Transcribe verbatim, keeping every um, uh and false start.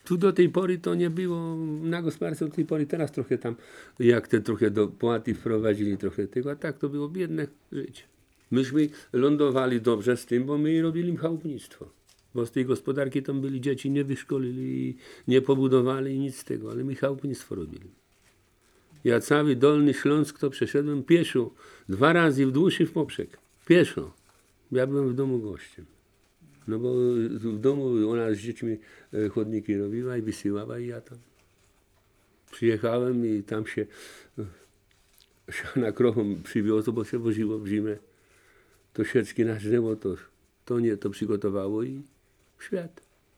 Tu do tej pory to nie było, na gospodarce do tej pory, teraz trochę tam, jak te trochę dopłaty wprowadzili trochę tego, a tak to było biedne życie. Myśmy lądowali dobrze z tym, bo my robili chałupnictwo. Bo z tej gospodarki tam byli dzieci, nie wyszkolili, nie pobudowali nic z tego, ale my chałupnictwo robili. Ja cały Dolny Śląsk to przeszedłem pieszo, dwa razy w dłuż i w poprzek, pieszo. Ja byłem w domu gościem. No bo w domu ona z dziećmi chodniki robiła i wysyłała i ja tam przyjechałem i tam się siana krową przywiozło, bo się woziło w zimę. To sieczki nażnęło, to, to nie, to przygotowało i w świat.